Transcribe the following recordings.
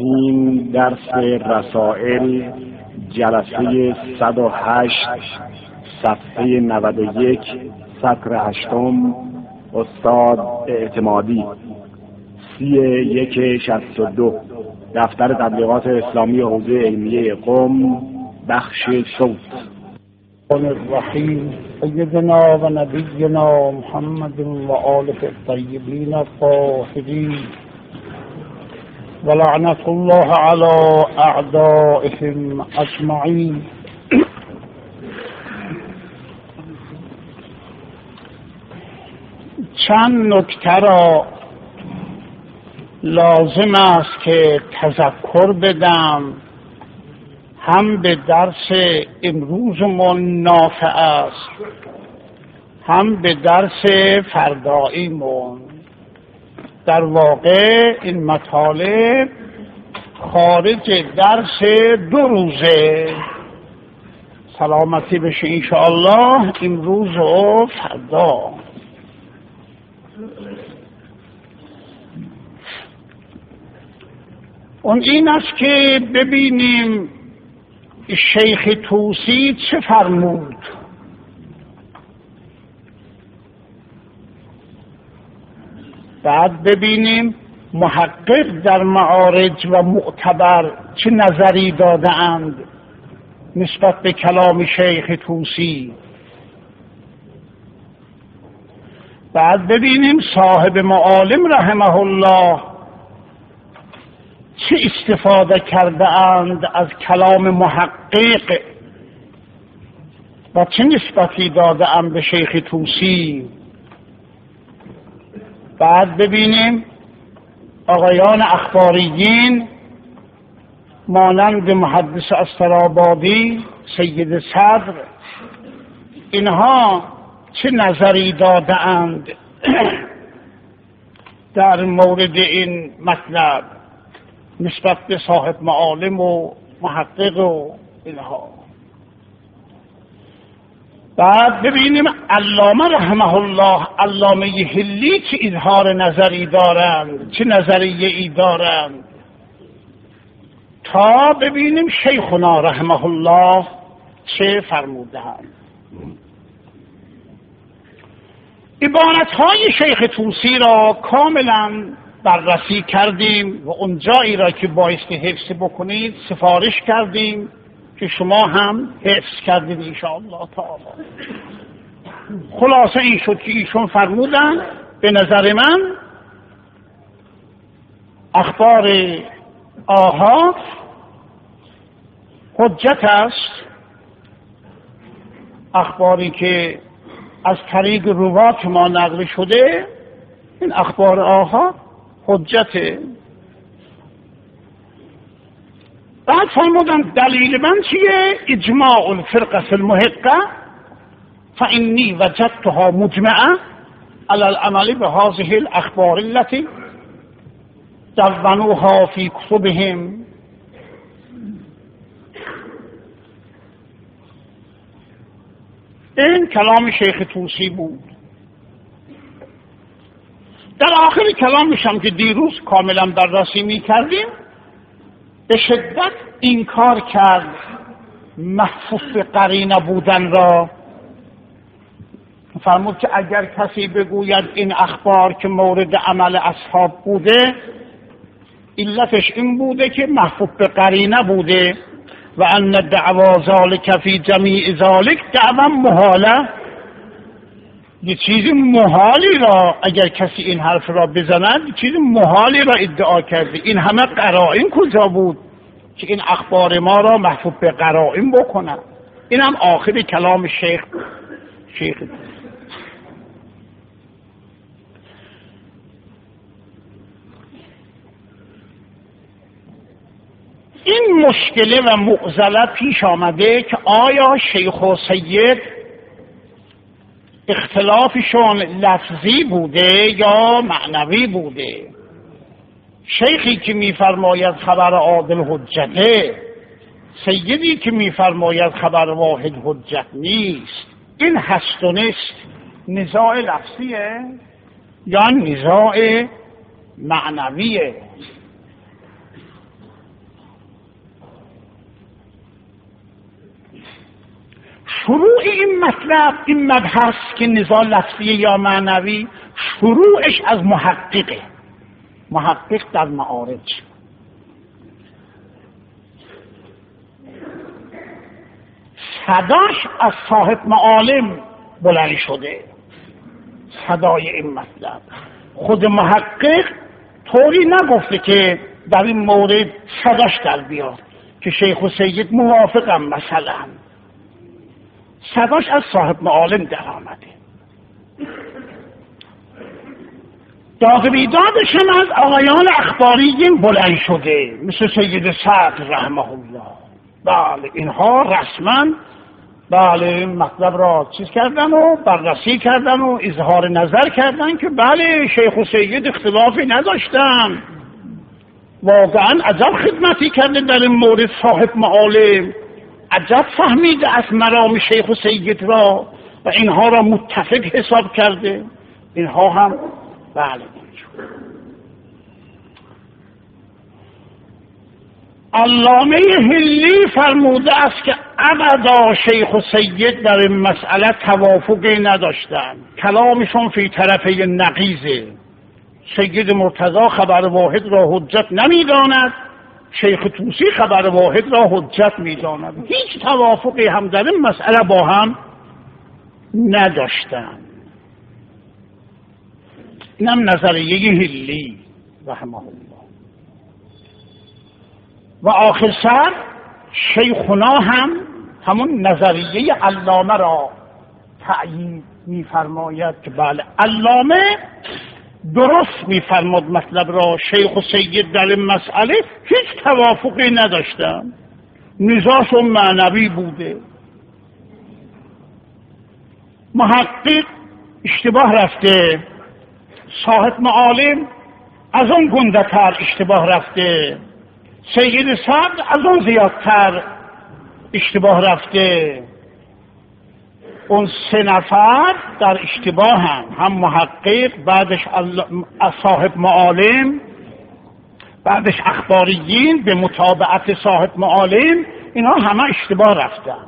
الرحیم، درس رسائل، جلسه 108، صفحه 91، سطر 8، استاد اعتمادی، 3162، دفتر تبلیغات اسلامی حوزه علمیه قم، بخش صوت. الرحیم سیدنا و نبینا محمد و آله الطیبین الطاهرین و لعنت الله علی اعدائهم اجمعین. چند نکته را لازم است که تذکر بدم، هم به درس امروزمون نافع است، هم به درس فرداییمون. در واقع این مطالب خارج درس 2 روزه، سلامتی بشه انشاءالله امروز و فردا. اون این است که ببینیم شیخ طوسی چه فرمود. بعد ببینیم محقق در معارج و معتبر چه نظری داده اند نسبت به کلام شیخ طوسی. بعد ببینیم صاحب معالم رحمه الله چه استفاده کرده اند از کلام محقق و چه نسبتی داده اند به شیخ طوسی. بعد ببینیم آقایان اخباریین مانند محدث استرابادی، سید صدر، اینها چه نظری داده اند در مورد این مطلب نسبت به صاحب معالم و محقق و اینها. بعد ببینیم علامه رحمه الله، علامه حلی چه اظهار نظری دارند، چه نظریه ای دارند، تا ببینیم شیخنا رحمه الله چه فرمودند. عبارتهای شیخ طوسی را کاملا بررسی کردیم و اون جایی را که بایستی حفظ بکنید سفارش کردیم که شما هم حفظ کردید انشاءالله تعالی. خلاصه این شد که ایشون فرمودن به نظر من اخبار آحاد حجت است. اخباری که از طریق روات ما نقل شده، این اخبار آحاد حجته. بعد فرمودن دلیل من چیه؟ اجماع الفرقه المحقه فانی وجدتها مجمعه على العمل بهذه الاخبار التي دونوها في كتبهم. این کلام شیخ طوسی بود. در آخر کلامش هم که دیروز کاملا بررسی می کردیم به شدت انکار کرد محفوظ به قرینه بودن را. فرمود که اگر کسی بگوید این اخبار که مورد عمل اصحاب بوده، علتش این بوده که محفوظ به قرینه بوده و ان دعوا ذالک فی جمیع ذالک دعوا محاله. یه چیز محالی را اگر کسی این حرف را بزند، چیز محالی را ادعا کرده. این همه قرائن کجا بود که این اخبار ما را محفوظ به قرائن بکنند؟ این هم آخر کلام شیخ. این مشکله و معضله پیش آمده که آیا شیخ و سید اختلافشون لفظی بوده یا معنوی بوده؟ شیخی که میفرماید خبر عادل حجته، سیدی که میفرماید خبر واحد حجت نیست. این هست و نیست نزاع لفظیه یا نزاع معنویه؟ شروع این مطلب، این مبحث که نزاع لفظی یا معنوی، شروعش از محققه، محقق در معارج. صداش از صاحب معالم بلند شده، صدای این مطلب. خود محقق طوری نگفته که در این مورد صداش در بیاد که شیخ و سید موافقم، مثلا صداش از صاحب معالم در آمده. داد بیدادش هم از آقایان اخباریین بلند شده، مثل سید صدر رحمه الله. بله اینها رسما بله مطلب را چیز کردن و بررسی کردن و اظهار نظر کردن که بله شیخ و سید اختلافی نداشتن، واقعا عجب خدمتی کرده در این مورد صاحب معالم، عجب فهمیده از مرام شیخ و سید را و اینها را متفق حساب کرده. اینها هم بله. علامه حلی فرموده است که ابدا شیخ و سید در این مسئله توافقی نداشتند، کلامشون فی طرفه نقیضه. سید مرتضی خبر واحد را حجت نمیداند، شیخ طوسی خبر واحد را حجت میداند. هیچ توافقی هم در این مسئله با هم نداشتند. اینم نظریه حلی رحمه الله. و آخر سر شیخنا هم همون نظریه علامه را تأیید می‌فرماید که بله علامه درست می‌فرماد مطلب را. شیخ و سید در این مسئله هیچ توافقی نداشتن، نزاعشون معنوی بوده. محقق اشتباه رفته، صاحب معالم از اون گنده‌تر اشتباه رفته، سید صدر از اون زیادتر اشتباه رفته. اون سه نفر در اشتباه هم محقق، بعدش صاحب معالم، بعدش اخباریین به متابعت صاحب معالم، اینها همه اشتباه رفتن.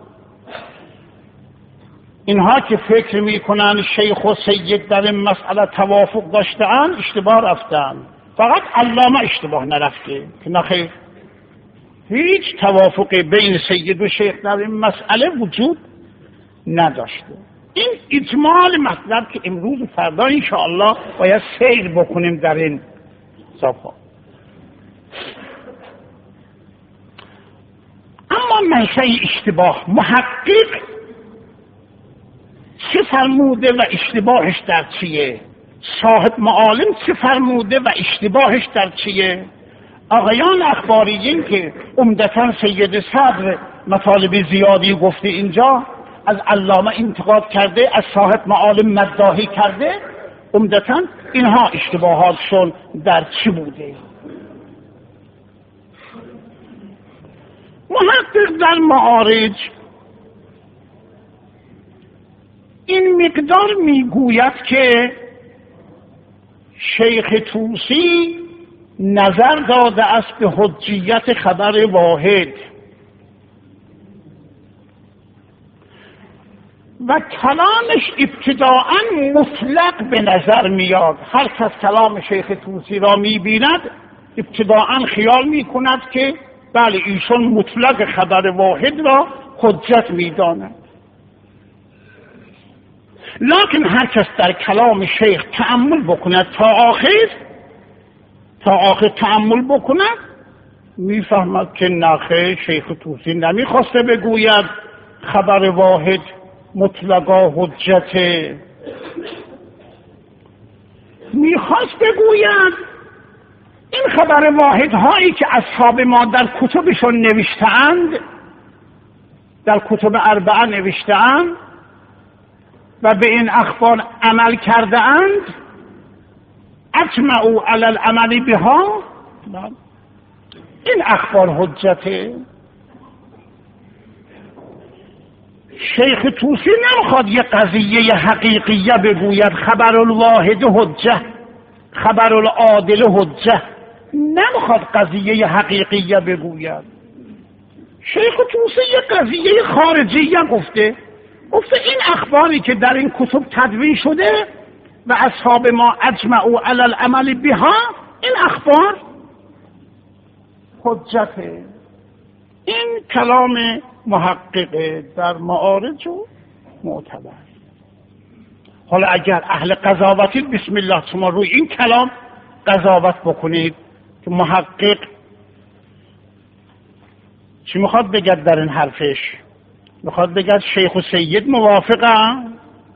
اینها که فکر میکنن شیخ و سید در این مسئله توافق داشتن اشتباه رفتن. فقط علامه اشتباه نرفته که نخیر، هیچ توافقی بین سید و شیخ در این مسئله وجود نداشته. این اجمال مطلب که امروز و فردا انشاءالله باید سیر بکنیم در این صفحه. اما منشأ اشتباه، محقق چه فرموده و اشتباهش در چیه؟ صاحب معالم چه فرموده و اشتباهش در چیه؟ آقایان اخباریین که عمدتاً سید صدر مطالب زیادی گفته اینجا، از علامه انتقاد کرده، از صاحب معالم مداحی کرده، عمدتاً اینها اشتباهاتشون در چی بوده؟ محقق در معارج این مقدار میگوید که شیخ طوسی نظر داده است به حجیت خبر واحد و کلامش ابتداءً مطلق به نظر میاد. هر کس کلام شیخ طوسی را میبیند ابتداءً خیال میکند که بله ایشون مطلق خبر واحد را حجت میداند. لکن هر کس در کلام شیخ تأمل بکند تا آخر تأمل بکند میفهمد که نخیر، شیخ طوسی نمیخواسته بگوید خبر واحد مطلقا حجته، میخواست بگوید این خبر واحد هایی که اصحاب ما در کتبشون نوشته‌اند، در کتب اربعه نوشته‌اند و به این اخبار عمل کرده اند، اجمعوا علی العمل بها، این اخبار حجته. شیخ طوسی نمیخواد یه قضیه حقیقیه بگوید خبر الواحد حجه، خبر العادل حجه، نمیخواد قضیه حقیقیه بگوید. شیخ طوسی یه قضیه خارجیه گفته، گفته این اخباری که در این کتب تدوین شده و اصحاب ما اجمعوا علی العمل بها، این اخبار حجته. این کلام محقق در معارج و معتبر. حالا اگر اهل قضاوتید بسم الله شما روی این کلام قضاوت بکنید که محقق چی میخواد بگد در این حرفش؟ میخواد بگد شیخ و سید موافقه؟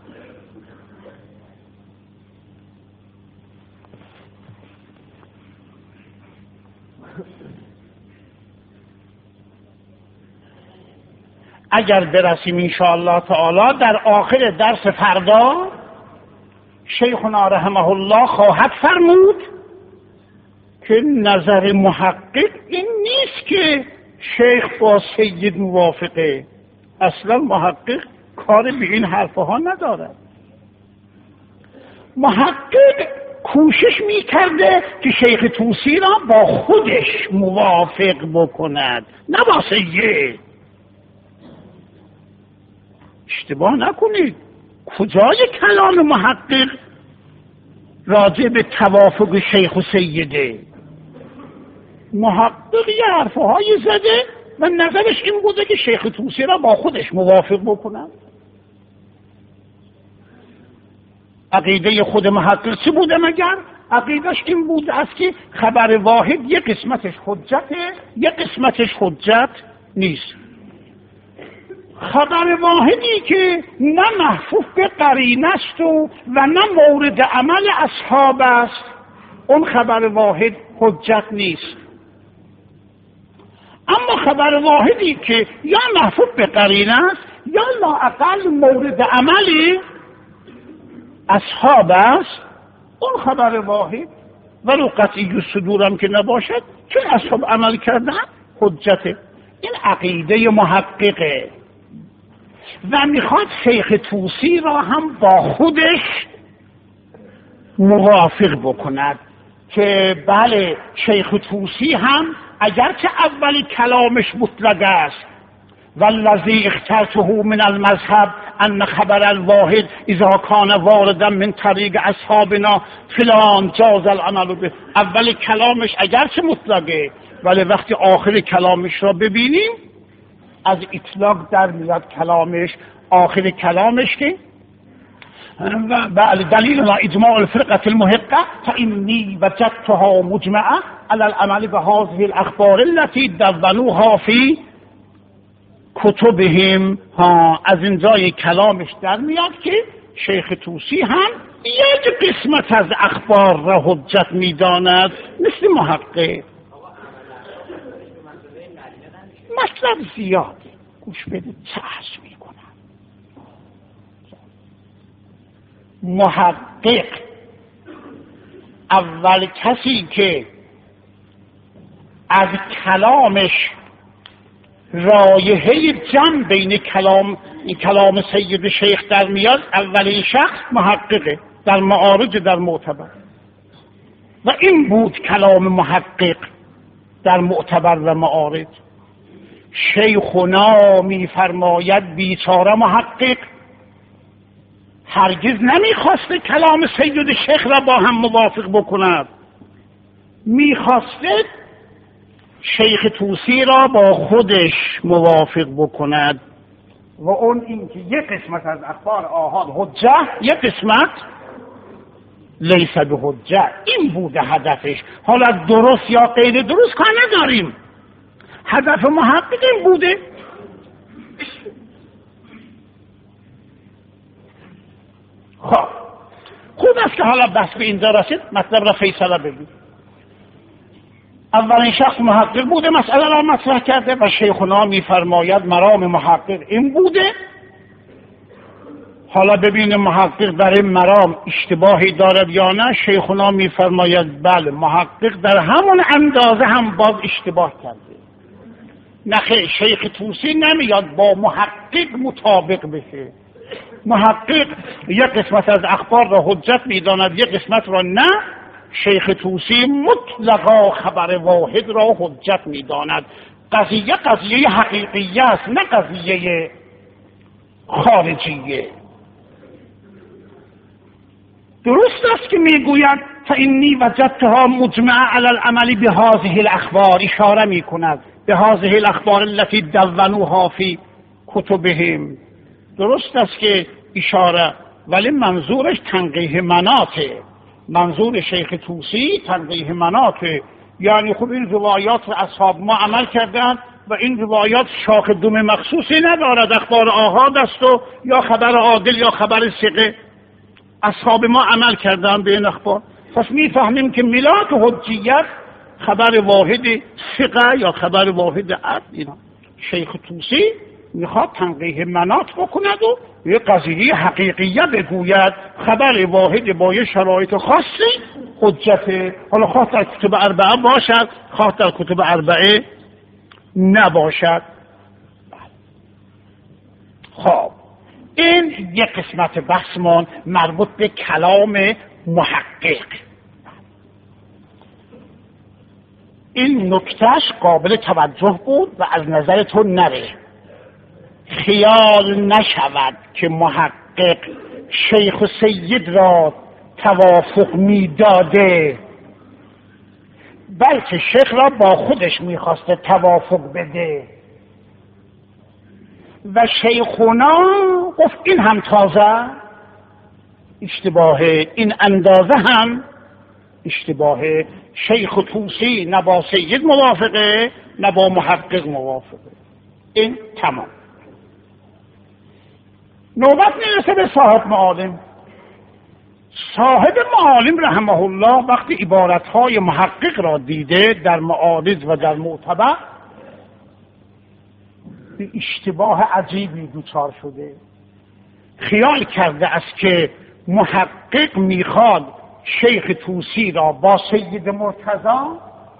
اگر برسیم انشاءالله تعالی در آخر درس فردا شیخنا رحمه الله خواهد فرمود که نظر محقق این نیست که شیخ با سید موافقه. اصلا محقق کار به این حرفها ندارد. محقق کوشش میکرده که شیخ طوسی را با خودش موافق بکند، نه با سید. اشتباه نکنید، کجای کلام محقق راجع به توافق شیخ و سیده؟ محقق یه حرفهایی زده و نظرش این بوده که شیخ طوسی را با خودش موافق بکنند. عقیده خود محقق چی بوده مگر؟ عقیدش این بوده است که خبر واحد یک قسمتش حجته، یک قسمتش حجت نیست. خبر واحدی که نه محفوظ به قرینه است و نه مورد عمل اصحاب است، اون خبر واحد حجت نیست. اما خبر واحدی که یا محفوظ به قرینه است یا لااقل مورد عمل اصحاب است، اون خبر واحد ولو قطعی الصدور هم که نباشد چون اصحاب عمل کردن حجته. این عقیده محققه و میخواد شیخ طوسی را هم با خودش موافق بکند که بله شیخ طوسی هم اگرچه اول کلامش مطلق است والذی اخترته من المذهب ان خبر الواحد اذا کان واردا من طریق اصحابنا فلان جاز العمل به، اول کلامش اگرچه مطلقه ولی وقتی آخر کلامش را ببینیم از اطلاق در میاد کلامش. آخر کلامش که بله دلیل ما اجماع الفرقه المحقه فإني وجدتها مجمعه على العمل بهذه الاخبار التي دونوها في کتبهم. از اینجای کلامش در میاد که شیخ طوسی هم یک قسمت از اخبار را حجت میداند مثل محقق. مطلب زیاده، گوش بدید چه عرض میکنم. محقق اول کسی که از کلامش رایحه جمع بین کلام سید شیخ در میاد، اولین شخص محققه در معارج در معتبر. و این بود کلام محقق در معتبر و معارج. شیخنا میفرماید بیچاره محقق هرگز نمیخواسته کلام سید شیخ را با هم موافق بکند، میخواسته شیخ طوسی را با خودش موافق بکند و اون این که یک قسمت از اخبار آحاد حجه، یک قسمت لیس به حجه. این بوده هدفش. حالا درست یا غیر درست کار نداریم، هدف محقق این بوده. خب خوب است که حالا بحث به اینجا رسید، مطلب را فیصله بگید. اولین شخص محقق بوده، مسئله را مطرح کرده و شیخنا میفرماید مرام محقق این بوده. حالا ببینیم محقق در این مرام اشتباهی دارد یا نه. شیخنا میفرماید بله محقق در همون اندازه هم باز اشتباه کرده. نخیر، شیخ طوسی نمیاد با محقق مطابق بشه. محقق یک قسمت از اخبار را حجت میداند، یک قسمت را نه. شیخ طوسی مطلقا خبر واحد را حجت میداند. قضیه حقیقی است، نه قضیه خارجیه. درست است که میگوید فإنی وجدتها مجمعة علی العمل بهذه الاخبار، اشاره میکند به هذه الاخبار التي دونوها فی کتبهم. درست است که اشاره، ولی منظورش تنقیح مناطه. منظور شیخ طوسی تنقیح مناطه، یعنی خب این روایات اصحاب ما عمل کردن و این روایات شاخ دوم مخصوصی ندارد، اخبار آحاد است و یا خبر عادل یا خبر ثقه. اصحاب ما عمل کردن به این اخبار، پس میفهمیم که ملاک حجیت خبر واحد ثقه یا خبر واحد عدل. اینا شیخ طوسی میخواد تنقیح مناط بکند و یه قضیه حقیقیه بگوید، خبر واحد با یه شرایط خاصی حجته، حالا خواه در کتب اربعه باشد خواه در کتب اربعه نباشد. خب این یک قسمت بحثمان مربوط به کلام محقق. این نکتهش قابل توجه بود و از نظر تو نره، خیال نشود که محقق شیخ و سید را توافق میداده، بلکه شیخ را با خودش میخواسته توافق بده و شیخونا گفت این هم تازه اشتباهه، این اندازه هم اشتباهه. شیخ طوسی نه با سید موافقه نه با محقق موافقه. این تمام. نوبت میرسه به صاحب معالم. صاحب معالم رحمه الله وقتی عبارتهای محقق را دیده در معارض و در معتبر، به اشتباه عجیبی دوچار شده. خیال کرده است که محقق میخواد شیخ طوسی را با سید مرتضی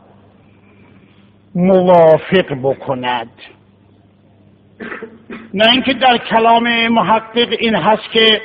موافق بکند، نه اینکه در کلام محقق این هست که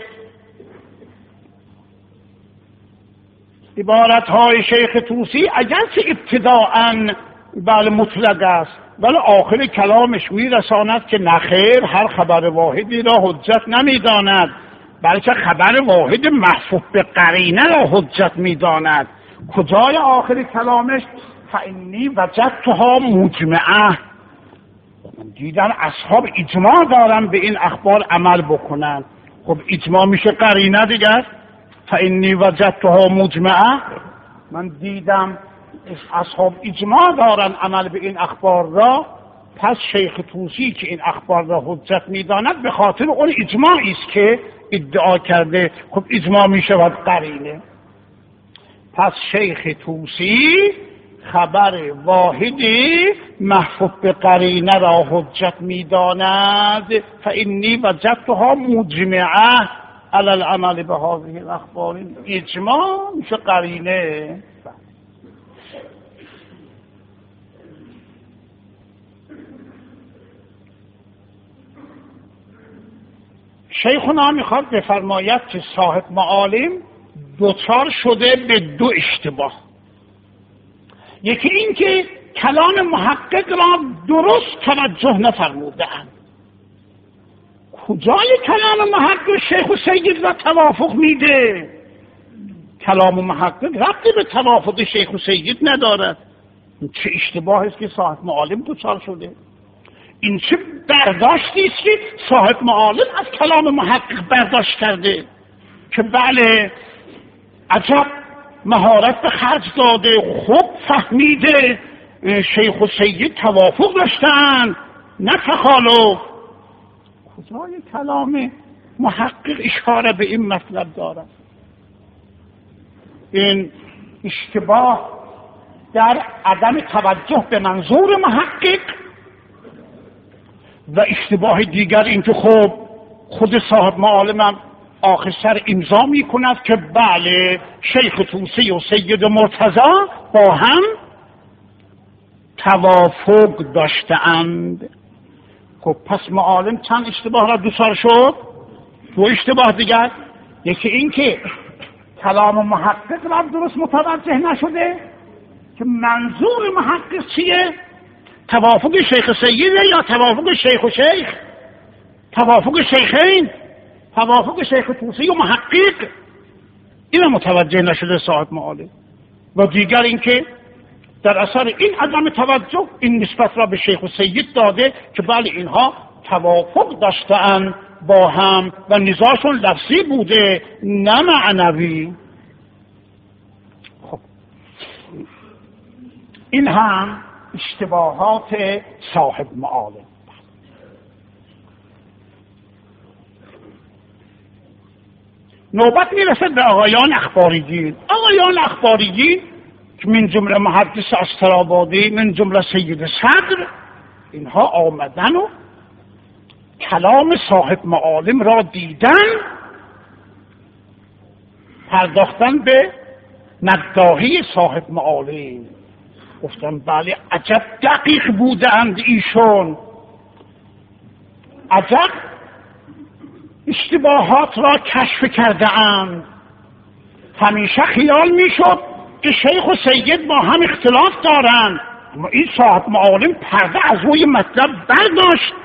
عبارتهای شیخ طوسی اگرچه ابتداءً بله مطلق است ولی آخر کلامش میرساند که نخیر، هر خبر واحدی را حجت نمیداند بلکه خبر واحد محفوظ به قرینه را حجت میداند. کجای آخر کلامش؟ فإنی وجدتها مجمعة، من دیدم اصحاب اجماع دارن به این اخبار عمل بکنن. خب اجماع میشه قرینه دیگر. فإنی وجدتها مجمعة، من دیدم اصحاب اجماع دارن عمل به این اخبار را، پس شیخ طوسی که این اخبار را حجت میداند به خاطر اون اجماعی است که ادعا کرده. خب اجماع میشود قرینه. پس شیخ طوسی خبر واحدی محفوظ به قرینه را حجت میداند. فإنی وجدتها مجمعة علی العمل بهذه الاخبار. اجماع میشه قرینه. شیخنا میخواد بفرماید که صاحب معالم دوچار شده به دو اشتباه. یکی این که کلام محقق را درست توجه نفرموده‌اند. کجای کلام محقق شیخ و سید را توافق میده؟ کلام محقق ربطی به توافق شیخ و سید ندارد. چه اشتباهی است که صاحب معالم دوچار شده. این چه برداشتی است که صاحب معالم از کلام محقق برداشت کرده که بله عجب مهارت به خرج داده، خوب فهمیده شیخ و سید توافق داشتن نه تخالف. کجای کلام محقق اشاره به این مطلب دارد؟ این اشتباه در عدم توجه به منظور محقق و اشتباه دیگر این که خب خود صاحب معالم هم آخر سر امضا می کند که بله شیخ طوسی و سید مرتضی با هم توافق داشتند. خب پس معالم چند اشتباه را دوچار شد؟ دو اشتباه دیگر. یکی این که کلام محقق را درست متوجه نشده که منظور محقق چیه؟ توافق شیخ سیده یا توافق شیخ و شیخ؟ توافق شیخین، توافق شیخ طوسی و محقق، این متوجه نشده صاحب معالم. و دیگر اینکه در اثر این عدم توجه این نسبت را به شیخ و سید داده که بله اینها توافق داشتن با هم و نزاعشون لفظی بوده نه معنوی. خب این هم اشتباهات صاحب معالم. نوبت میرسد به آقایان اخباریین. آقایان اخباریین که من جمله محدث استرابادی، من جمله سید صدر، اینها آمدن و کلام صاحب معالم را دیدن، پرداختن به مداحی صاحب معالم، گفتن بله عجب دقیق بودند ایشون، عجب اشتباهات را کشف کرده اند. همیشه خیال میشد که شیخ و سید با هم اختلاف دارند، اما این صاحب معالم پرده از روی مطلب برداشت،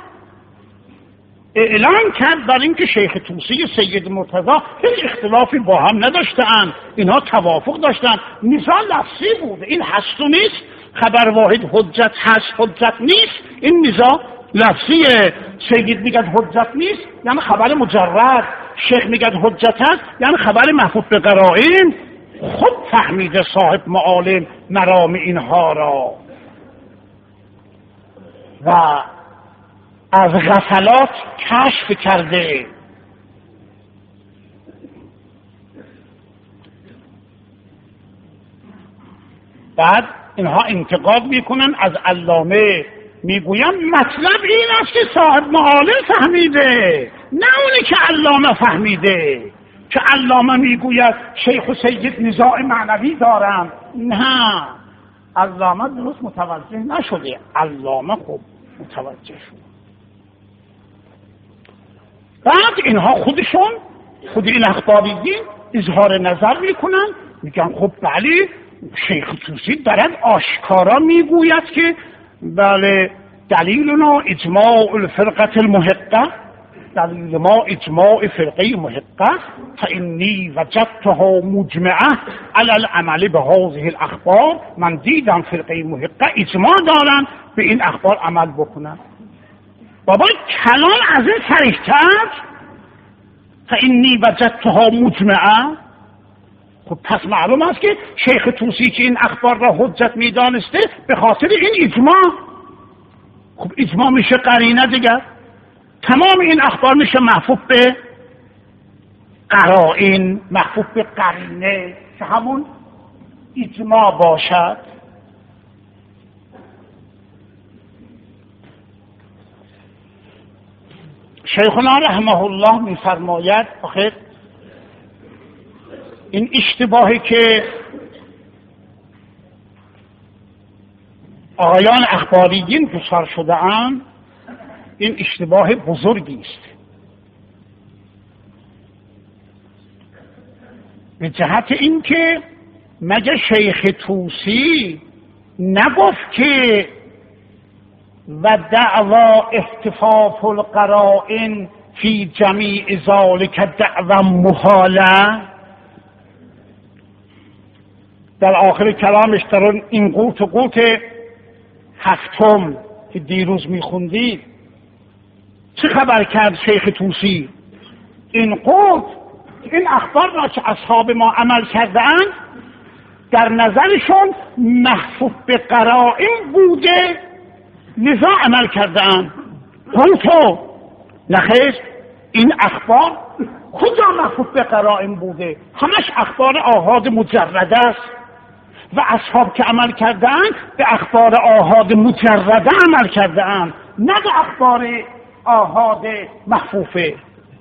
اعلان کرد بر اینکه شیخ طوسی سید مرتضی هیچ اختلافی با هم نداشتند، اینها توافق داشتند، نزاع لفظی بوده. این هست و نیست، خبر واحد حجت هست حجت نیست، این نزاع لفظیه. سید میگه حجت نیست یعنی خبر مجرد، شیخ میگه حجت هست یعنی خبر محفوظ به قرائن. خود فهمیده صاحب معالم مرام اینها را و از غفلات کشف کرده. بعد اینها انتقاد میکنن از علامه، میگویم مطلب این است که صاحب معالم فهمیده، نه اونی که علامه فهمیده. که علامه میگوید شیخ و سید نزاع معنوی دارند، نه، علامه درست متوجه نشده، علامه خوب متوجه شد. بعد اینها خودشون، خود این اخباریین اظهار نظر میکنن، میگن خب بله شیخ طوسی دارد آشکارا میگوید که بله دلیلنا اجماع الفرقه المحقه، دلیل ما اجماع فرقه محقه، فانی وجدتها مجمعه علی العمل به هذه الاخبار. من دیدم فرقه محقه اجماع دارن به این اخبار عمل بکنن. بابا کلام از این صریح‌تر، فانی وجدتها مجمعه. خب پس معلوم است که شیخ طوسی که این اخبار را حجت میدانسته به خاطر این اجماع. خب اجماع میشه قرینه دیگر، تمام این اخبار میشه محفوظ به قرائن، محفوظ به قرینه که همون اجماع باشد. شیخنا رحمه الله میفرماید آخر این اشتباهی که آقایان اخباریین دچار شده اند این اشتباه بزرگی است، به جهت اینکه مگه شیخ طوسی نگفت که و دعوا احتفاف القرائن فی جمیع ذالک دعوا محاله؟ در آخر کلامش در این قوت و قوت هفتم که دیروز میخوندید چه خبر کرد شیخ طوسی؟ این قوت، این اخبار را که اصحاب ما عمل کردند در نظرشون محفوظ به قرائن بوده لذا عمل کردند. قوتو نخیر، این اخبار کجا محفوظ به قرائن بوده؟ همش اخبار آحاد مجرد است و اصحاب که عمل کردند به اخبار آحاد مجرده عمل کردند، نه به اخبار آحاد محفوفه.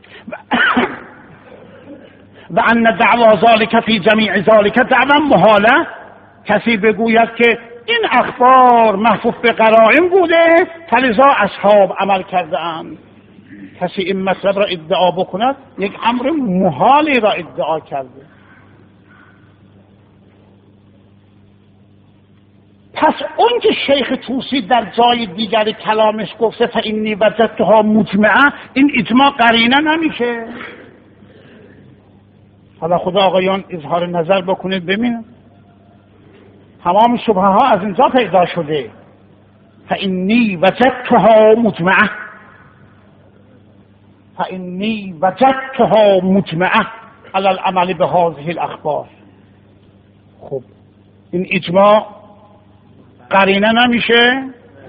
و ان دعوا ذالک فی جمیع ذالک دعوا محاله. کسی بگوید که این اخبار محفوظ به قرائن بوده فلذا اصحاب عمل کرده اند، کسی این مطلب را ادعا بکند یک امر محالی را ادعا کرده. پس اون که شیخ طوسی در جای دیگر کلامش گفته فإنی وجدتها مجمعه، این اجماع قرینه نمیشه. حالا خدا آقایان اظهار نظر بکنید ببینید، تمام شبهه ها از اینجا پیدا شده. فإنی وجدتها مجمعه، فإنی وجدتها مجمعه علی العمل بهذه الاخبار. خب این اجماع قرینه نمیشه؟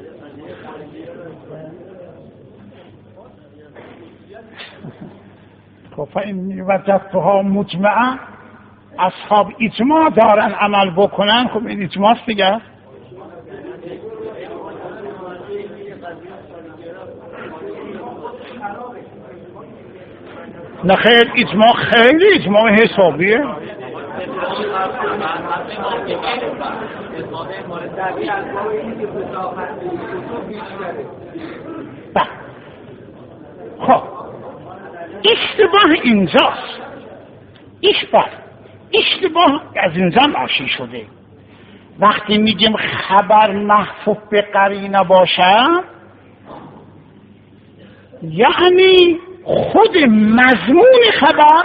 فإنی وجدتها مجمعه، اصحاب اجماع دارن عمل بکنن. خب این اجماع است دیگه. نه خیر، اجماع خیلی اجماع حسابیه. خب اشتباه اینجاست. اشتباه از اینجا ناشی شده. وقتی میگیم خبر محفوظ به قرینه باشه، یعنی خود مضمون خبر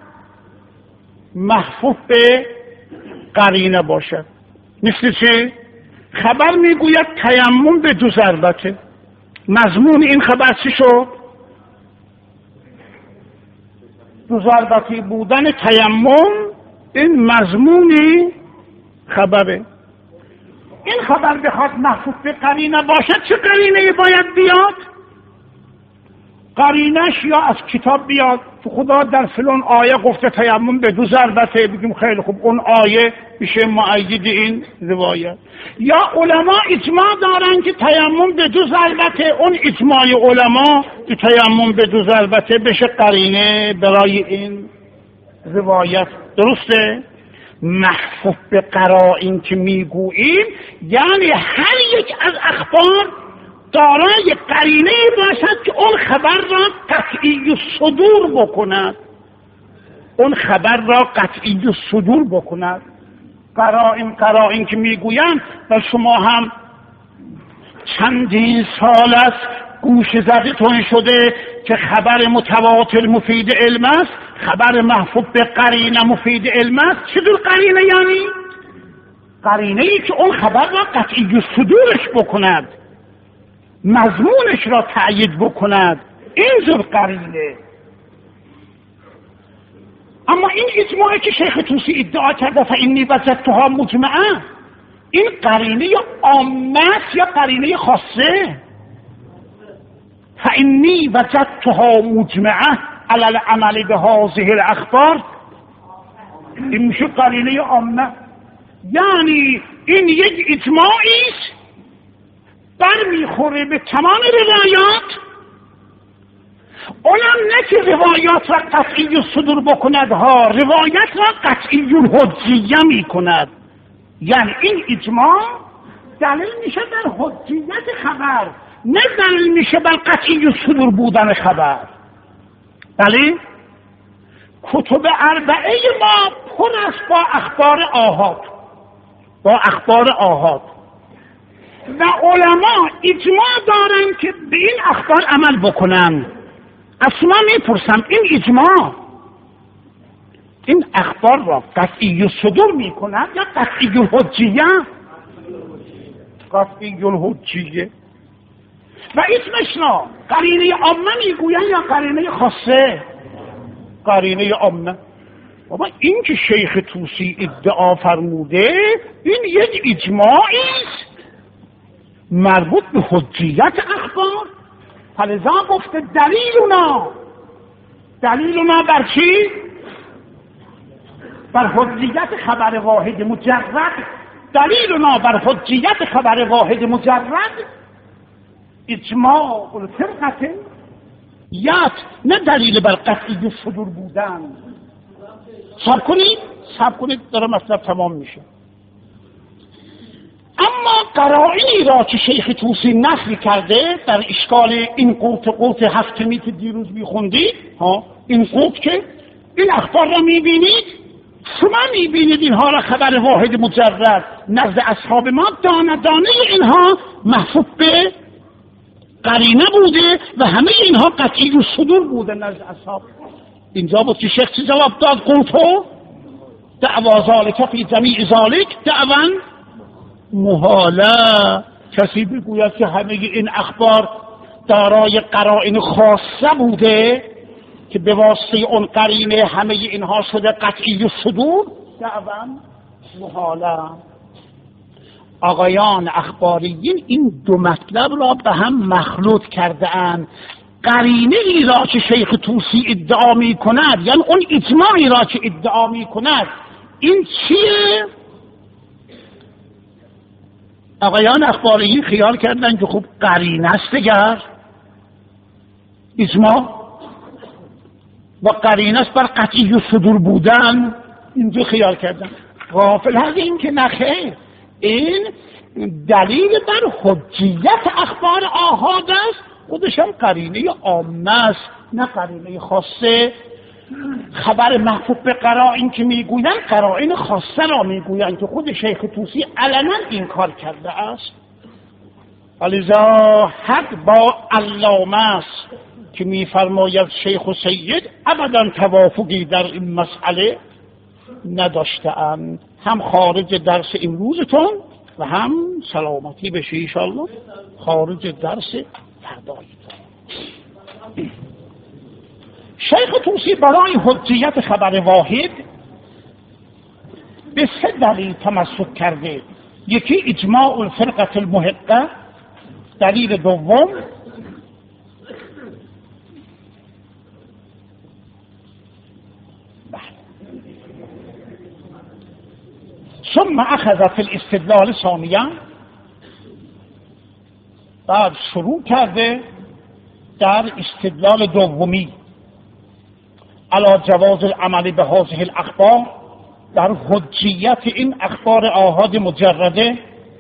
محفوظ به قرینه باشد. مثل چه؟ خبر میگوید تیمم به 2 ضربته. مضمون این خبر چی شد؟ 2 ضربتی بودن تیمم، این مضمونی خبره. این خبر بخواد محفوظ به قرینه باشد، چه قرینه باید بیاد؟ قرینش یا از کتاب بیاد، خدا در فلان آیه گفته تیمم به 2 ضربته، بگیم خیلی خوب اون آیه میشه مؤید این روایت. یا علما اجماع دارن که تیمم به 2 ضربته، اون اجماع علما که تیمم به 2 ضربته بشه قرینه برای این روایت. درسته؟ محفوظ به قرائن که میگوییم یعنی هر یک از اخبار دارای قرینه باشد که اون خبر را قطعی صدور بکند. اون خبر را قطعی صدور بکند. قرائن که میگویند و شما هم چندین سال است گوش زدتون شده که خبر متواتر مفید علم است، خبر محفوظ به قرینه مفید علم است. چطور قرینه؟ یعنی قرینه ای که اون خبر را قطعی صدورش بکند، مضمونش را تأیید بکند. این جور قرینه. اما این اجماعی که شیخ طوسی ادعا کرده فإنی وجدتها مجمعه، این قرینه عامه یا قرینه خاصه؟ فإنی وجدتها مجمعه علی العمل بهذه الاخبار، این میشه قرینه عامه. یعنی این یک اجماعی است برمیخوره به تمام روایات، اونم نه که روایات را قطعی صدور بکند ها، روایت را قطعی حجیه میکند. یعنی این اجماع دلیل میشه بر حجیت خبر، نه دلیل میشه بر قطعی صدور بودن خبر. بله کتب اربعه ما پر است با اخبار آحاد، و علما اجماع دارن که به این اخبار عمل بکنن. از شما میپرسم این اجماع این اخبار را قطعی صدور میکنن یا قطعی حجیه؟ قطعی حجیه. و اسمش را قرینه عامه میگوین یا قرینه خاصه؟ قرینه عامه. بابا این که شیخ طوسی ادعا فرموده این یک اجماعی است مربوط به حجیت اخبار. فلذا گفته دلیلنا بر چی؟ بر حجیت خبر واحد مجرد. دلیلنا بر حجیت خبر واحد مجرد اجماع الفرقه، نه دلیل بر قطعی صدور بودن. صبر کنید داره مطلب تمام میشه. اما قرائنی را که شیخ طوسی نفی کرده در اشکال این قوت هفتمی که دیروز میخوندید، این قوت که این اخبار را میبینید شما میبینید اینها را خبر واحد مجرد نزد اصحاب ما دانه دانه اینها محفوظ به قرینه بوده و همه اینها قطعی الصدور بوده نزد اصحاب. اینجا بود که شیخ چی جواب داد؟ قلتو دعوا ذالک فی جمیع ذالک دعوا محاله. کسی بگوید که همه این اخبار دارای قرائن خاصه بوده که به واسطه اون قرینه همه اینها شده قطعی الصدور دعوا محاله. آقایان اخباریین این دو مطلب را به هم مخلوط کرده اند. قرینه ای را که شیخ طوسی ادعا می کند، یعنی اون اجماعی را که ادعا می کند، این چیه؟ آقایان اخباریین خیال کردن که خوب قرینه است دیگر اجماع و قرینه است بر قطعی الصدور بودن، اینجا خیال کردن. غافل از این که نخیر، این دلیل بر حجیت اخبار آحاد است. خودش هم قرینه عامه است نه قرینه خاصه. خبر محفوظ به قرائن که میگویند قرائن خاصه را میگویند که خود شیخ طوسی علنا این کار کرده است. لذا حق با علامه است که میفرماید شیخ و سید ابدا توافقی در این مسئله نداشته‌اند. هم خارج درس امروزتون و هم سلامتی بشه انشاءالله خارج درس فردایتون. شیخ طوسی برای حجیت خبر واحد به سه دلیل تمسک کرده. یکی اجماع الفرقه المحقه، دلیل دوم ثم اخذ فی الاستدلال ثانیا، بعد شروع کرده در استدلال دومی علی جواز العمل به هذه الاخبار، در حجیت این اخبار آحاد مجرده.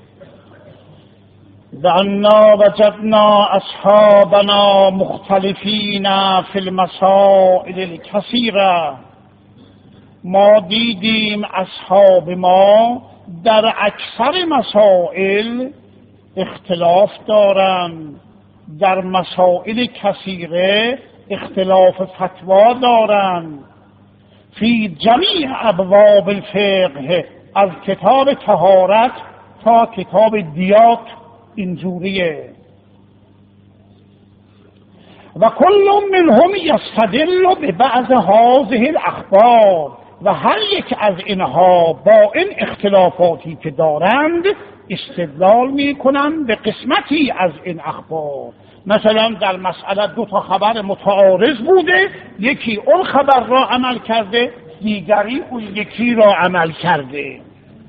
لأننا وجدنا اصحابنا مختلفین فی المسائل الکثیره، ما دیدیم اصحاب ما در اکثر مسائل اختلاف دارند، در مسائل کثیره اختلاف فتوا دارند. فی جمیع ابواب الفقه، از کتاب طهارت تا کتاب دیات اینجوریه. و کل منهم یستدل ببعض هذه الاخبار، و هر یک از اینها با این اختلافاتی که دارند استدلال می کنند به قسمتی از این اخبار. مثلا در مسئله دو تا خبر متعارض بوده، یکی اون خبر را عمل کرده، دیگری اون یکی را عمل کرده.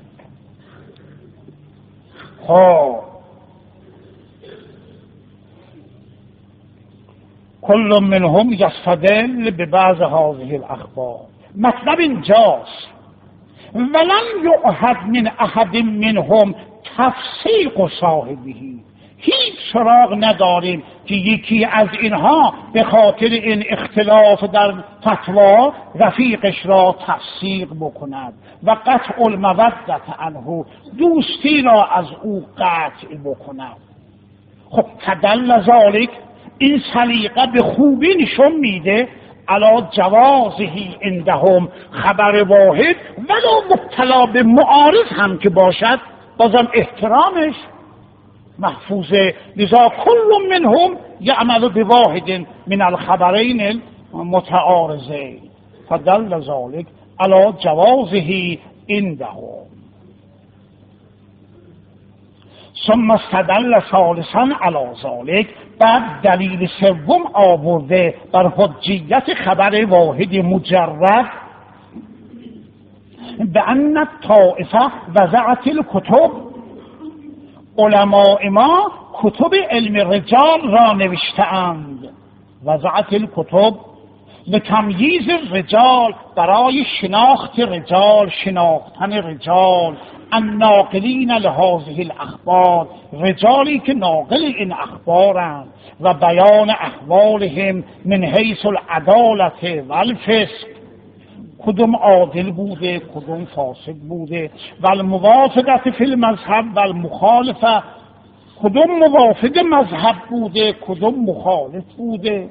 کل منهم یستدل ببعض هذه الاخبار. مطلب اینجاست ولم یعهد من احد منهم تفسیق صاحبه، هیچ سراغ نداریم که یکی از اینها به خاطر این اختلاف در فتوا رفیقش را تفسیق بکند و قطع المودت عنه، دوستی را از او قطع بکند. خب تدل ذالک، این سلیقه به خوبی نشون میده علی جوازهی عندهم، خبر واحد ولو مبتلا به معارض هم که باشد بازم احترامش محفوظه. لذا کل منهم یعمل بواحد من الخبرین المتعارضین، فدل ذلك علی جوازه عندهم. ثم استدل ثالثا علی ذلك، بعد دلیل سوم آورده بر حجیت خبر واحد مجرد، بأن الطائفه وضعت الکتب، علماء ما کتب علم رجال را نوشته‌اند. وضعت الکتب لتمییز الرجال، برای شناخت رجال، شناختن رجال، الناقلین لهذه الاخبار، رجالی که ناقل این اخبارند، و بیان احوالهم من حیث العدالت و الفسق، کدوم عادل بوده کدوم فاسد بوده، و الموافقت فی المذهب و المخالفه، کدوم موافق مذهب بوده کدوم مخالف بوده،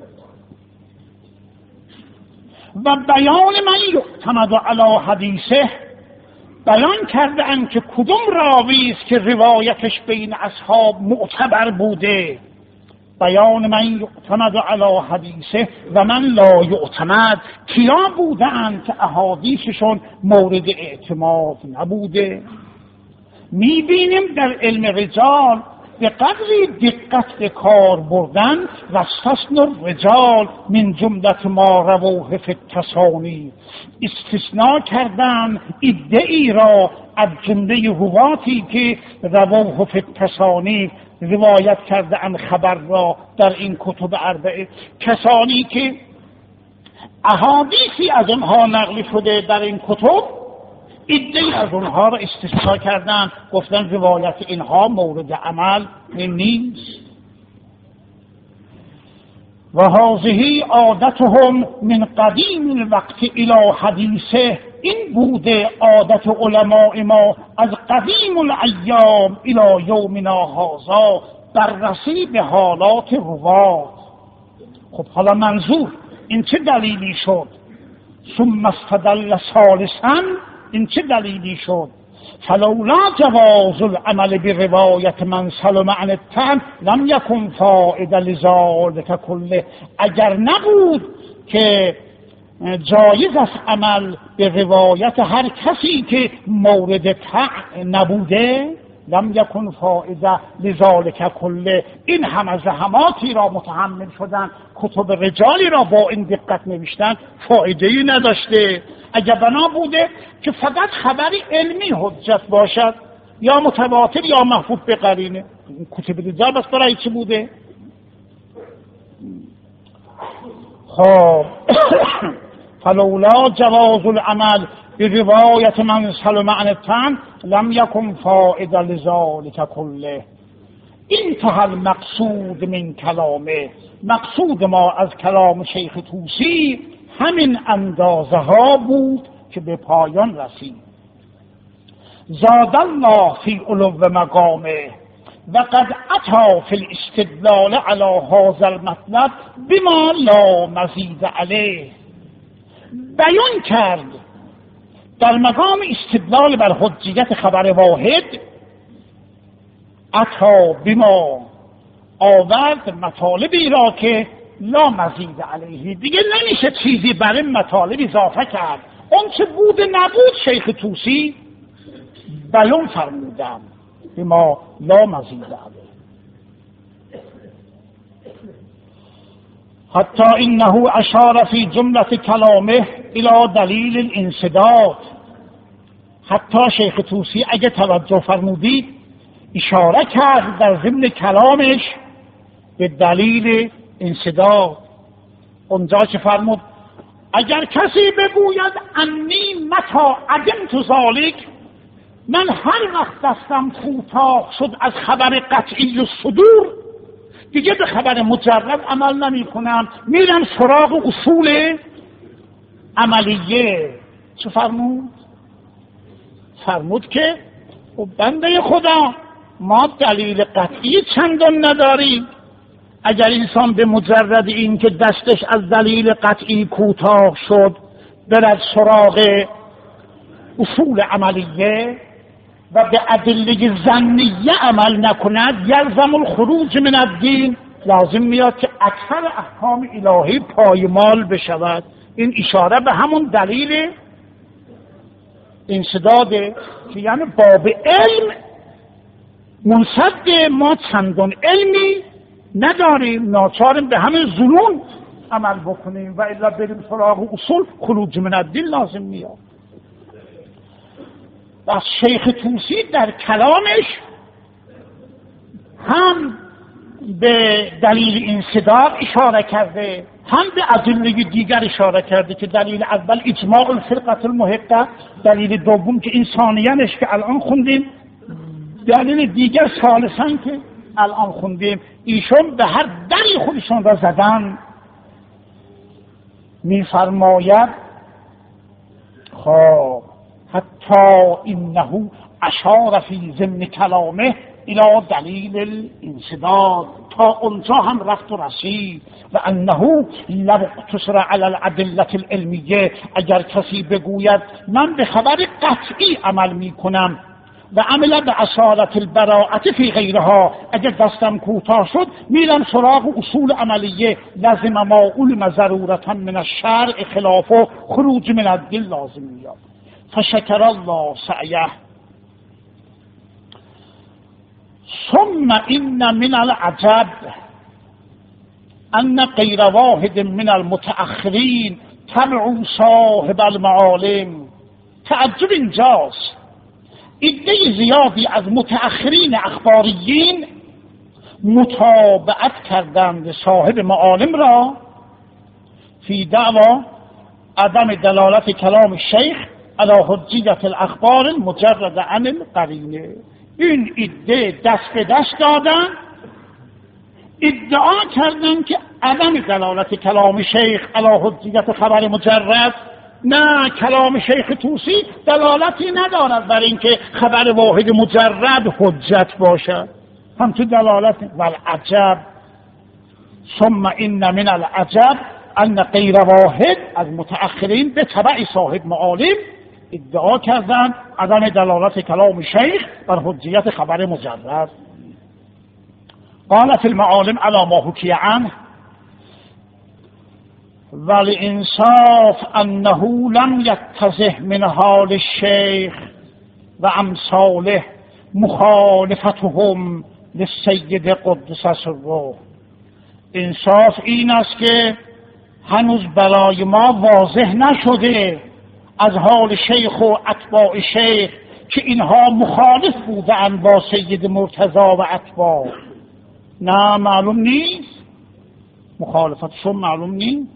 و بیان من یعتمد علی حدیثه، بیان کرده اند که کدوم راوی است که روایتش بین اصحاب معتبر بوده، بیان من یعتمد علی حدیثه و من لا یعتمد، کیا بودند که احادیثشون مورد اعتماد نبوده. میبینیم در علم رجال به قدری دقت به کار بردن و استثنى الرجال من جملت ما رووه فی التصانیف، استثناء کردن ادعی را از جمله رواتی که رووه فی التصانیف روایت کرده ان خبر را در این کتب اربعه، کسانی که احادیثی از اونها نقل شده در این کتب ادعی از اونها را استثناء کردن، گفتن روایت اینها مورد عمل نیست. و هذه عادتهم من قدیم الوقت الی حدیثه، این بوده عادت علماء ما از قدیم الایام الی یومنا هذا، بررسی به حالات روات. خب حالا منظور این چه دلیلی شد؟ ثم استدل ثالثا، این چه دلیلی شد؟ فلولا جواز العمل بروایت من سلم عن التهم لم یکن فائده لذلک کله، اگر نبود که جایز است عمل به روایت هر کسی که مورد طعن نبوده، لم یکن فائده لذلک کله، این همه زحماتی را متحمل شدن، کتب رجالی را با این دقت نوشتن، فایده‌ای نداشته. اگر بنا بوده که فقط خبری علمی حجت باشد یا متواتر یا محفوظ به قرینه، کتب رجال بس برای چی بوده؟ خب فلولا جواز العمل بروایت من سلم عن التهم لم یکن فائده لذلک کله. انتهى المقصود من کلامه، مقصود ما از کلام شیخ طوسی همین اندازه ها بود که به پایان رسید. زاد الله فی علو مقامه و قد اتی فی الاستدلال علی هذا المطلب بما لا مزید علیه، بیان کرد در مقام استدلال بر حجیت خبر واحد، اتی بما آورد مطالبی را که لا مزید علیه، دیگه نمیشه چیزی بر این مطالب اضافه کرد. اون چه بود نبود شیخ طوسی بیان فرمودم بما لا مزید علیه. حتی انه اشار فی جمله کلامه الی دلیل الانسداد، حتی شیخ طوسی اگه توجه فرمودید اشاره کرد در ضمن کلامش به دلیل انسداد. اونجا که فرمود اگر کسی بگوید انی متا عدمت ذالک، من هر وقت دستم کوتاه شد از خبر قطعی الصدور دیگه به خبر مجرد عمل نمی کنم، میرم سراغ اصول عملیه. چه فرمود؟ فرمود که بنده خدا ما دلیل قطعی چندان نداریم، اگر انسان به مجرد این که دستش از دلیل قطعی کوتاه شد برد سراغ اصول عملیه و به ادله ظنیه عمل نکند، یلزم الخروج من الدین، لازم میاد که اکثر احکام الهی پایمال بشود. این اشاره به همون دلیل انسداده که یعنی باب علم منصد ما چندان علمی نداریم، ناچاریم به همین ظنون عمل بکنیم و الا بریم سراغ اصول، خروج من الدین لازم میاد. و شیخ طوسی در کلامش هم به دلیل انسداد اشاره کرده، هم به ادله دیگر اشاره کرده که دلیل اول اجماع الفرقه المحقه، دلیل دوم که انسانیتش که الان خوندیم، دلیل دیگر ثالثاً که الان خوندیم. ایشون به هر دری خودشون را زدن. میفرماید انثى حتی انه اشار فی ضمن کلامه الى دلیل الانسداد، تا انثى هم رفت و رسید. و انه لو اقتصر علی الادله العلمیه، اگر کسی بگوید من به خبر قطعی عمل میکنم و عمل به اصالت البراءت فی غیرها، اگر دستم کوتاه شد میرم سراغ اصول عملیه، لازم ما علم ضرورتا من الشرع خلاف و خروج من الدین لازم میاد. فشکر الله سعیه. ثم ان من العجب ان غیر واحد من المتأخرین تبعوا صاحب المعالم. تعجب اینجاست، عده زیادی از متأخرین اخباریین متابعت کردند صاحب معالم را فی دعوا عدم دلالت کلام شیخ علی حجیت الاخبار المجرد عن القرینه. این عده دست به دست دادن، ادعا کردن که عدم دلالت کلام شیخ علی حجیت خبر مجرد، نه، کلام شیخ طوسی دلالتی ندارد بر اینکه خبر واحد مجرد حجت باشد، هم تو دلالت. والعجب ثم ان من العجب ان غیر واحد از متأخرین به تبع صاحب معالم ادعا کردند عدم دلالت کلام شیخ بر حجیت خبر مجرد. قال فی المعالم علی ما حکی عنه والانصاف انه لم یتضح من حال الشیخ و امثاله مخالفتهم للسید قدس سره. انصاف این است که هنوز برای ما واضح نشده از حال شیخ و اتباع شیخ که اینها مخالف بودند با سید مرتضی و اتباع. نه، معلوم نیست، مخالفتشون معلوم نیست.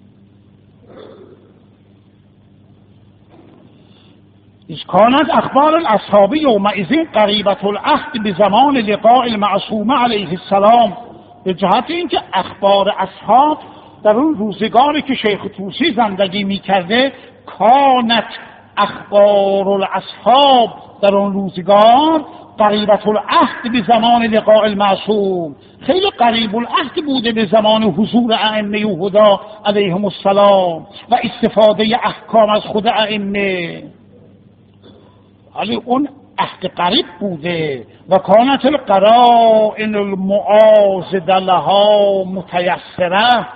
اذ کانت اخبار الاصحاب یومئذ قریبة العهد بزمان لقاء المعصوم علیه السلام، به جهت اینکه اخبار اصحاب در اون روزگاری که شیخ طوسی زندگی میکرده، کانت اخبار الاصحاب در اون روزگار قریبة العهد به زمان لقاء المعصوم، خیلی قریب العهد بوده به زمان حضور ائمه هدا علیهم السلام و استفاده احکام از خود ائمه، ولی اون عهد قریب بوده. و کانت القرائن المعاضده لها متیسره،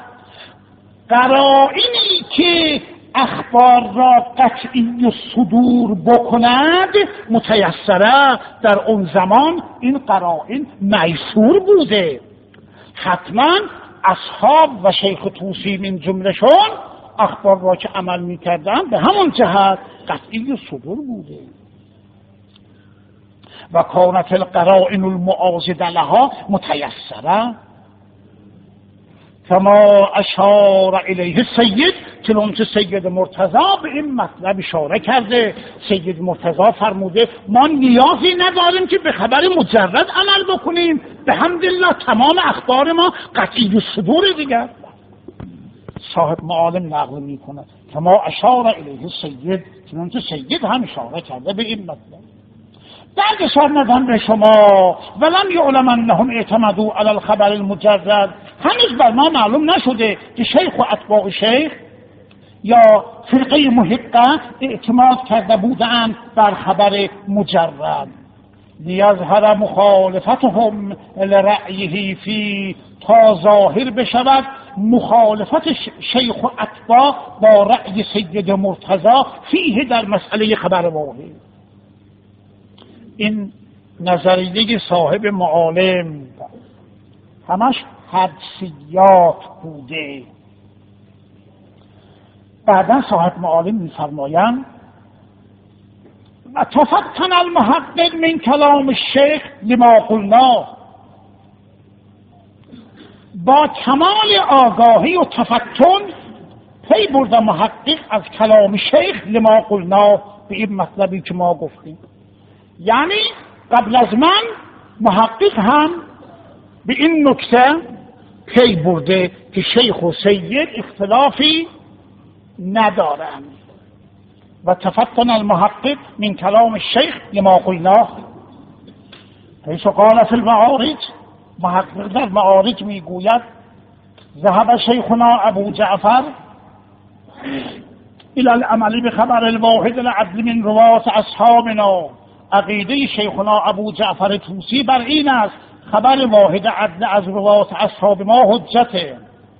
قرائنی که اخبار را قطعی و صدور بکند متیسره، در اون زمان این قرائن میسور بوده. حتما اصحاب و شیخ طوسی من جملهشون اخبار را که عمل میکردن به همون جهت قطعی و صدور بوده. و کانت القرائن المعاضده لها متیسره کما اشار الیه السید، چنانچه سید مرتضی به این مطلب اشاره کرده. سید مرتضی فرموده ما نیازی نداریم که به خبر مجرد عمل بکنیم، به حمدالله تمام اخبار ما قطعی صدور دیگر. صاحب معالم نقل میکنه کما اشار الیه السید، چنانچه سید هم اشاره کرده به این مطلب. بعد اشار ندهم به شما ولم یعلم انهم اعتمدوا علی الخبر المجرد، هنوز بر ما معلوم نشده که شیخ و اتباع شیخ یا فرقه محقه اعتماد کرده بودند بر خبر مجرد. لیظهر مخالفتهم لرأیه فی، تا ظاهر بشود مخالفت شیخ و اتباع با رأی سید مرتضی فیه در مسئله خبر واحد. این نظریه صاحب معالم همش حدسیات بوده. بعدا صاحب معالم می‌فرمایند و تفتن المحقق من کلام الشیخ لما قلنا، با کمال آگاهی و تفتن پی برد محقق از کلام شیخ لما قلنا، به این مطلبی که ما گفتیم. یعنی قبل از من محقق هم به این نکته پی برده که شیخ و سید اختلافی ندارند. و تفتن المحقق من کلام الشیخ لما قلناه، حیث قال فی المعارج، محقق در معارج میگوید ذهب شیخنا ابو جعفر الى العمل بخبر الواحد العدل من رواة اصحابنا. عقیده شیخنا ابو جعفر طوسی بر این است خبر واحد عدل از رواة اصحاب ما حجته،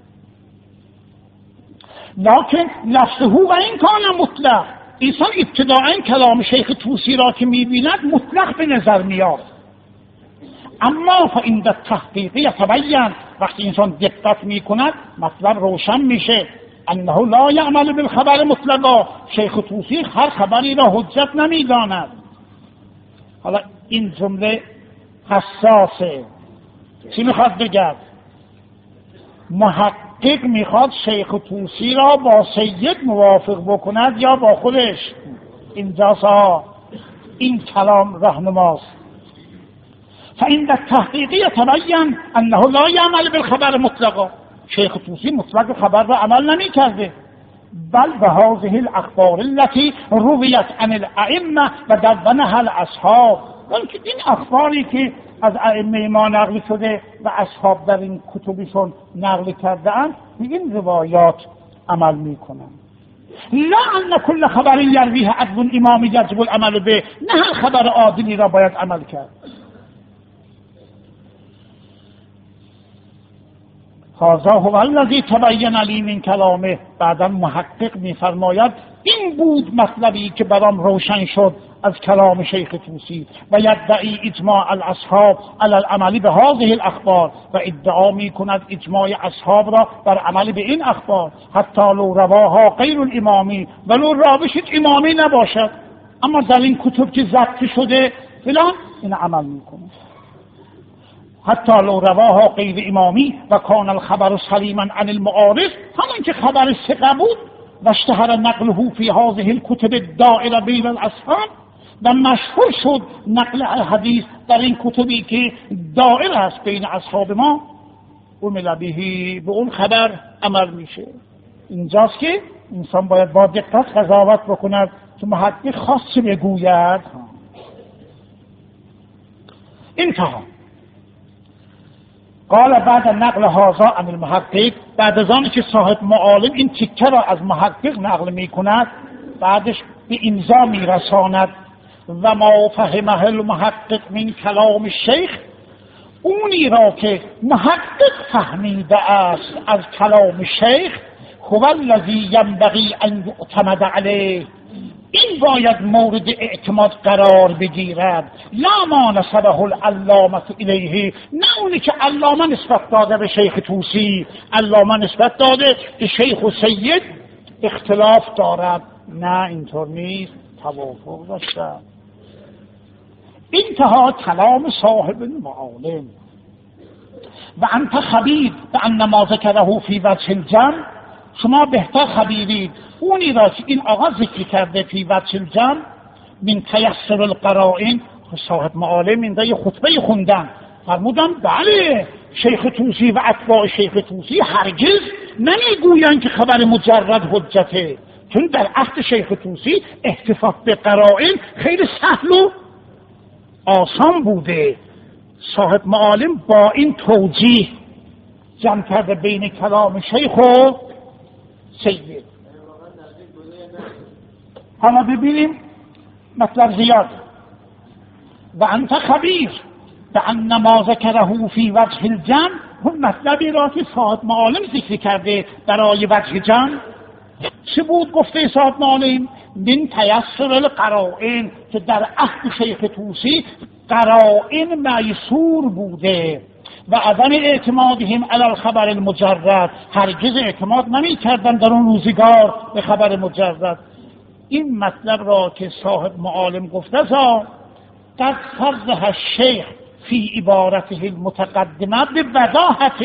لکن لفظه و این کان مطلق. انسان ابتداعا کلام شیخ طوسی را که میبیند مطلق به نظر میاد، اما فإن التحقیق یتبین، وقتی انسان دقت میکند مطلب روشن میشه، انه لا یعمل بالخبر مطلقا، شیخ طوسی هر خبری را حجت نمیداند. حالا این جمله حساسه. چی میخواد بگه؟ محقق میخواد شیخ طوسی را با سید موافق بکند یا با خودش؟ اینجاست این کلام راهنماست. فإن التحقیق یتبین انه لا یعمل بالخبر مطلقا، شیخ طوسی مطلق خبر را عمل نمی کرده، بل به هذه الاخبار التي رویت عن الائمه و دونها الاصحاب، بلکه این اخباری که از ائمه ما نقل شده و اصحاب در این کتبشون نقل کرده اند به این روایات عمل میکنند. لا ان كل خبر یرویه عدل امام یجب العمل به، نه هر خبر عادلی را باید عمل کرد. هذا هو الذی تبین لی من کلامه. بعدا محقق میفرماید این بود مطلبی که برام روشن شد از کلام شیخ طوسی، و یدعی اجماع الاصحاب علی العمل به هذه الاخبار، و ادعا میکند اجماع اصحاب را بر عمل به این اخبار، حتی لو رواها غیر الامامی، ولو راویش امامی نباشد، اما در این کتب که ضبط شده فلان این عمل میکنه. حتی لو رواها غیر امامی و کان الخبر سلیما عن المعارف، همون که خبر ثقه بود و اشتهر نقله فی هذه الکتب الدائره بین الاصحاب، و مشهور شد نقل حدیث در این کتبی که دائر است بین اصحاب ما، عمل بهی، به اون خبر عمل میشه. اینجاست که انسان باید با دقت قضاوت بکند که محقق خاص بگوید. انتها قال بعد نقل هذا عن المحقق، بعد از آنی که صاحب معالم این تکه را از محقق نقل می کند، بعدش به امضا می رساند و ما فهمه المحقق من کلام الشیخ، اونی را که محقق فهمیده است از کلام شیخ، هو الذی ینبغی ان یعتمد علیه، این باید مورد اعتماد قرار بگیرد. لا ما نسبه العلامه الیه، نه اونی که علامه نسبت داده به شیخ طوسی، علامه نسبت داده که شیخ و سید اختلاف دارد، نه اینطور نیست، توافق داشته. انتها کلام صاحب المعالم. و انت خبیر بان ما ذکره فی وجه الجمع، شما بهتر خبیرید اونی را که این آقا ذکر کرده فی وجه الجمع من تیسر القرائن. صاحب معالم این یه خطبه خوندن، فرمودن بله شیخ طوسی و اتباع شیخ طوسی هرگز نمیگویند که خبر مجرد حجته، چون در عهد شیخ طوسی احتفاظ به قرائن خیلی سهل و آسان بوده. صاحب معالم با این توجیه جمع کرده بین کلام شیخ و سید. حالا ببینیم مطلب زیاد. و انت خبیر بان ما ذکره فی وجه الجمع، اون مطلبی را که صاحب معالم ذکر کرده برای وجه جمع چه بود؟ گفته صاحب معالم من تیسر القرائن، که در عهد شیخ طوسی قرائن میسور بوده و عدم اعتمادهم علی الخبر المجرد، هرگز اعتماد نمی کردن در اون روزگار به خبر مجرد. این مطلب را که صاحب معالم گفته است قد فرضها الشیخ فی عبارته المتقدمه به وضاحت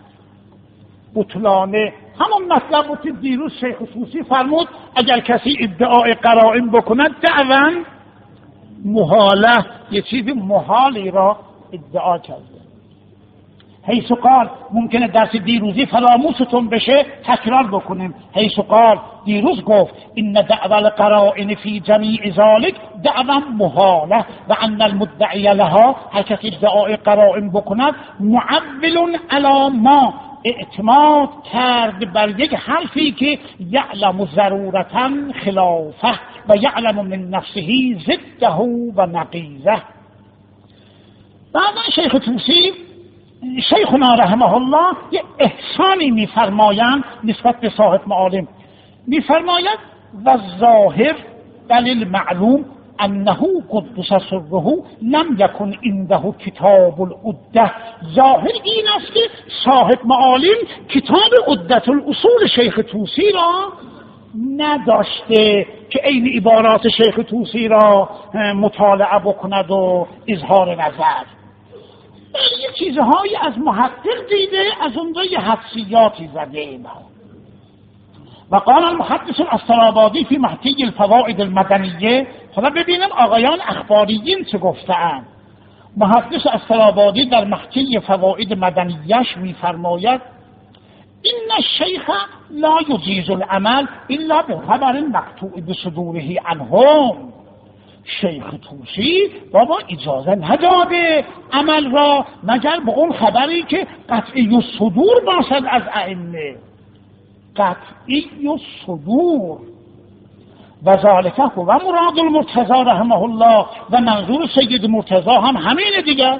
بطلانه. همون مطلب بود که دیروز شیخ طوسی فرمود اگر کسی ادعای قرائن بکند دعوا محاله، یه چیز محالی را ادعا کرده. حیث قال ممکنه درس دیروزی فراموشتون بشه، تکرار بکنیم. حیث قال دیروز گفت این دعوی القرائن فی جمیع ذالک دعوی محاله و ان المدعی لها، هر کسی ادعای قرائن بکند معول علی ما اعتماد کرد بر یک حرفی که یعلم ضرورتا خلافه و یعلم من نفسه ضده و نقیضه. بعد شیخ طوسی شیخنا رحمه الله یه احسانی میفرمایند نسبت به صاحب معالم. میفرماید و ظاهر دلیل معلوم انه قدس سره لم یکن عنده کتاب العده. ظاهر این است که صاحب معالم کتاب عدة الاصول شیخ طوسی را نداشته که این عبارات شیخ طوسی را مطالعه بکند و اظهار نظر. یه چیزهایی از محقق دیده، از اونجا یه حدسیاتی زده. و قال المحدث الاسطرابادی فی محتی الفوائد المدنیه. حالا ببینم آقایان اخباریین چه گفته‌اند. محدث اسطرابادی در محتی فوائد مدنیه‌اش می‌فرماید این الشیخ لا یجیز العمل الا بخبر مقطوع بصدوره عنهم. شیخ طوسی بابا اجازه نداده عمل را مگر به اون خبری که قطعی الصدور باشد از ائمه. قطعی الصدور و ذالک هو مراد المرتضی رحمه الله و منظور سید مرتضی هم همینه دیگه.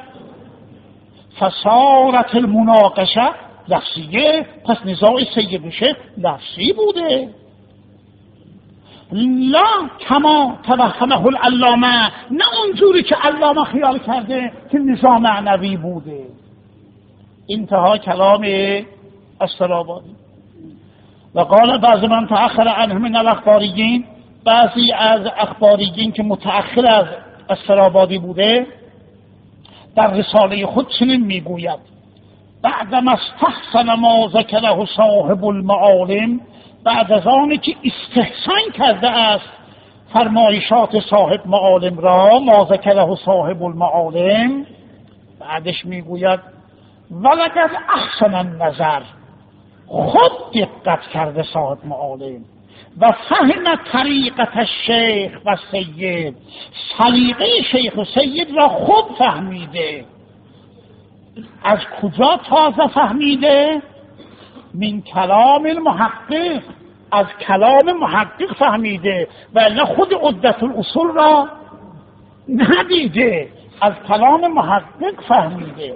فصارت المناقشه لفظیه، پس نزاع سید شیخ لفظی بوده. لا کما توهمه العلامه، نه اونجوری که علامه خیال کرده که نزاع معنوی بوده. انتها کلام اسطرابادی. و قال بعض من تأخر عنه من الاخباریین، بعضی از اخباریین که متأخر از اسطرابادی بوده در رساله خود چنین میگوید بعدما استحسن ما ذکره صاحب المعالم، بعد از آنی که استحسان کرده است فرمایشات صاحب معالم را، ما ذکره صاحب المعالم، بعدش میگوید ولقد احسن النظر، خود دقت کرده صاحب معالم و فهم طریقت الشیخ و سید، سلیقه شیخ و سید را خود فهمیده. از کجا تازه فهمیده؟ من کلام المحقق، از کلام محقق فهمیده، ولی خود عدة الاصول را ندیده، از کلام محقق فهمیده.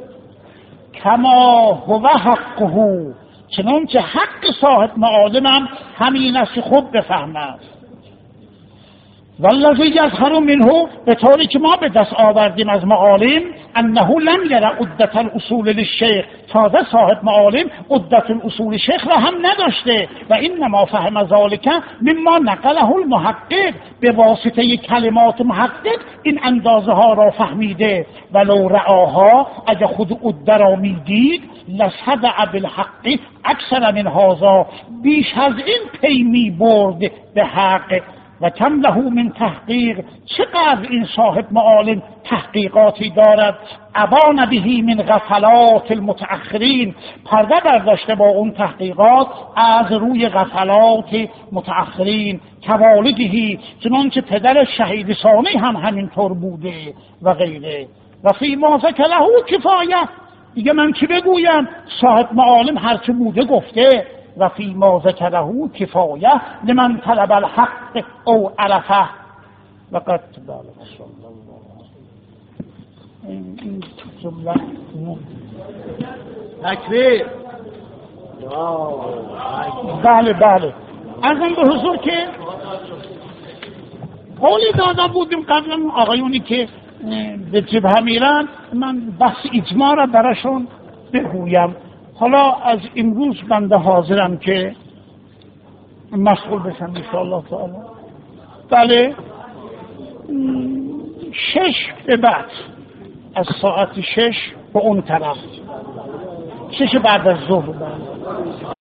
کما هو حقه، چنانچه حق صاحب معالم هم همین است خود بفهمد. والذی یظهر منه، به طوری که ما به دست آوردیم از معالم، انه لم یره عدة الاصول للشیخ، تازه صاحب معالم عدة الاصول شیخ را هم نداشته و انما فهم ذلك مما نقله المحقق، به واسطه کلمات محقق این اندازه ها را فهمیده. ولو رعاها، اگه خود عده را میدید، لصدع بالحق اکثر من هذا، بیش از این پی می برد به حق. و کم له من تحقیق، چقدر این صاحب معالم تحقیقاتی دارد. ابان بهی من غفلات المتأخرین، پرده برداشته با اون تحقیقات از روی غفلات متأخرین. کوالدهی، چنانچه پدر شهید ثانی هم همینطور بوده و غیره. و فی ما ذکره کفایه، دیگه من چی بگویم؟ صاحب معالم هرچه بوده گفته. و فی ما ذکره کفایه لمن طلب الحق او عرفه. و قد صلی الله این جمله تکبیر. بله ارزم به حضور که قولی داده بودیم قبلا آقایونی که به جبهه میرن، من بحث اجماع را براشون بگویم. حالا از امروز بنده حاضرم که مشغول بشم انشاءالله تعالی. بله 6 به بعد، از ساعت 6 به اون طرف، 6 بعد از ظهر.